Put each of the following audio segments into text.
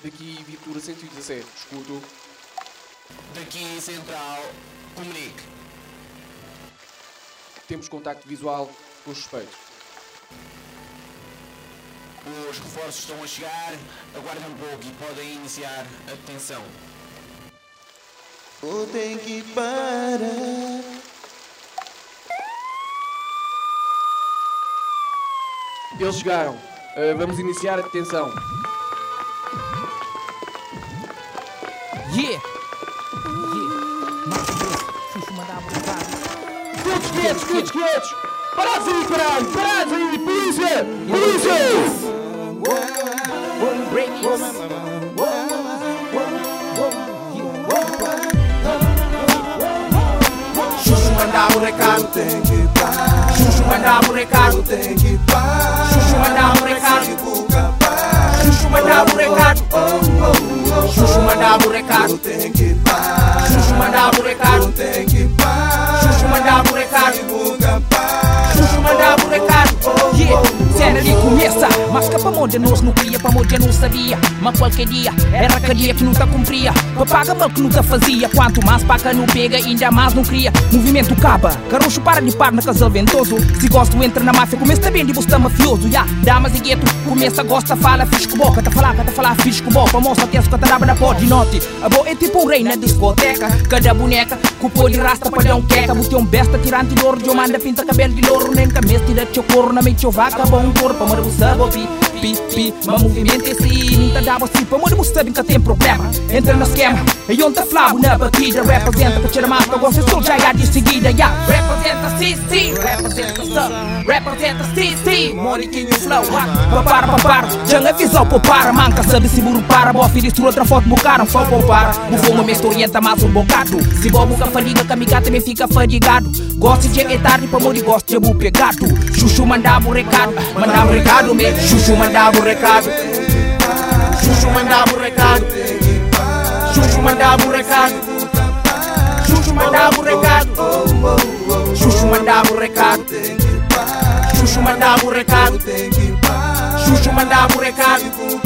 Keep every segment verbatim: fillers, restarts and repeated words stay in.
Daqui Viatura cento e dezassete, escuto. Daqui Central, comunique. Temos contacto visual com os suspeitos. Os reforços estão a chegar, aguardem um pouco e podem iniciar a detenção. Ou tem que parar. Eles chegaram. Uh, vamos iniciar a detenção. Yeah! Yeah! Mais vezes, Xuxo mandava um bocado. Quietos, quietos, quietos, quietos! Parados aí, caralho! Parados aí! Polícia! Polícia! Break it! Xuxo mandava um recado, tem que parar. Xuxo mandava um recado. Tem que parar. Xuxo mandava um recado. Xuxo mandava um recado. Xuxo mandava um recado. Tem que parar. Xuxo mandava um recado. Tem que parar. Xuxo mandava um recado. Xuxo mandava um recado. Yeah, sério ali começa. Mas que pra onde nós não queria, pra onde não sabia. Mas qualquer dia era que dia que não tá cumpria. Pra paga mal que não tá fazia. Quanto mais paca não pega, ainda mais não cria. Movimento caba, carocho para de par na casal ventoso. Se gosto entra na máfia, começa bem de buscar mafioso. Ya, damas e gueto, começa, gosta, fala, fixe com boca. Tá falar, tá falar, fixe com boca. Mostra até as catarabas da porta de noite. A boa é tipo um rei na discoteca. Cada boneca, cupô de rasta pra dar um queca. Botei um besta, tirante de ouro, de manda pinta cabelo de louro. Nem camisa, tira teu corno, na mente vaca, bom corpo. Amor, você sabe, pi, pi, pi. Mas movimento é assim, não tá dava assim. Amor, você sabe que tem problema. Entra no esquema, e onde tá flavo na batida. Representa, que tira mata, gosta, sou já já de seguida. Ya, representa, sim, sim, representa, sim. Representa, sim, sim. Moniquinho flow, papara, papara. Já é visão, popara, manca, sabe se muro para. Boa filha, estrua, outra foto, bucaram, só popara. O fogo me orienta mais um bocado. Se vou buscar fadiga, camica também fica fadigado. Gosto de é tarde, pra morrer, gosto de bu pegado. Xuxo mandava um recado, mandava um recado, me. Xuxo mandava um recado. Xuxo mandava um recado. Xuxo mandava um recado. Xuxo mandava um recado. Xuxo mandava um recado. Xuxo mandava um recado. Xuxo mandava um recado.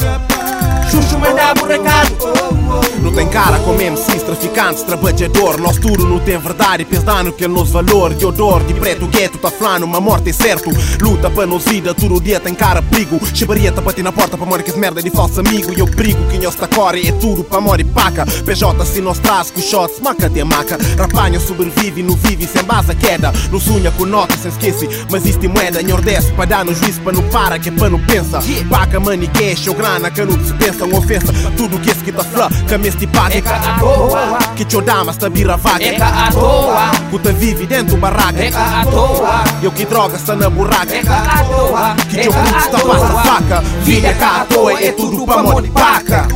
Xuxo mandava um recado. Não tem cara como M Cs, traficantes, trabalhador. Nós tudo não tem verdade e pensa no que é nosso valor. De odor, de preto, gueto, tá flano, uma morte é certo. Luta para nos vida, todo dia tem cara perigo. Chibaria tá bater na porta para morrer que esse merda é de falso amigo. E eu brigo, quem nós tá core é tudo para morrer paca. P J se nós traz com shots, maca de maca. Rapanha sobrevive, não vive sem base a queda. Não sonha com nota, sem esquece, mas isto é moeda. Nordeste para dar no juízo, para não para, que é para não pensa. Paca, money, cash, ou grana, que não se pensa. Uma ofensa, tudo que esse que tá flá, cames de paga. Eka à toa, que te dama sta bira vaga. Eka à toa, puta vive dentro barraca. Eka à toa, eu que droga está na buraca. Eka à toa, que teu puto está passa faca. Vida cá à toa é tudo pra mão de paca.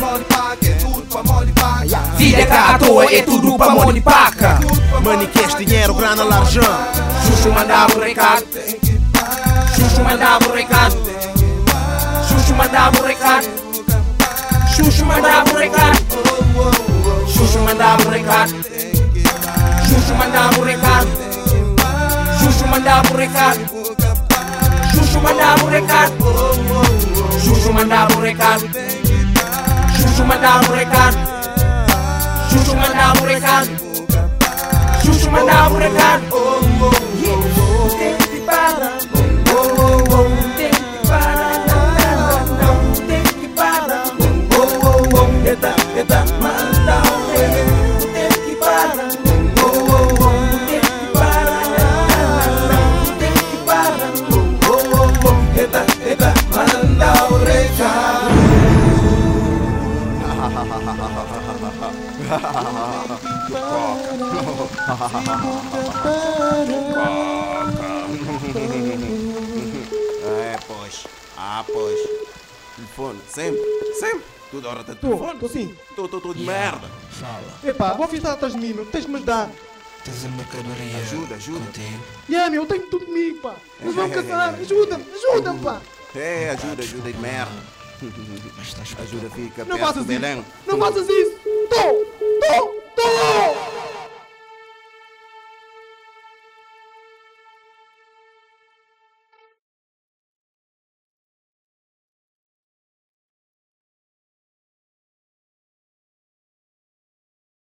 Vida cá à toa é tudo pra mão de paca. Money, cash, dinheiro, grana, larjão. Xuxo mandava um recado. Xuxo mandava um recado. Xuxo mandava um recado. Xuxo mandava um recado. Xuxo mandava um recado. Xuxo mandava um recado. Xuxo mandava um recado. Xuxo mandava um recado. Xuxo mandava um recado. Xuxo mandava um recado. Xuxo mandava um recado. Xuxo mandava um recado. Tem que parar. Tem que parar. Tem que parar. Eta, eta, manda o tem que parar. Tem que parar. Tem que parar. Eta, eta, manda o recado. É, pois. Ah, pois. Telefone, sempre, sempre. Toda hora tem Tô, telefone. tô sim. Tô, tô, tô de merda. Fala, Epá, vou ficar atrás de mim, meu. Tens de me ajudar. tens a mercadoria Ajuda, ajuda. contigo? Yeah, meu, eu tenho tudo comigo, pá. Nós vamos casar. Ajuda-me, ajuda-me, pá. É, ajuda, ajuda de merda. Mas estás Ajuda, fica Não perto faças do isso. Belém. Não faças isso. Tô, tô.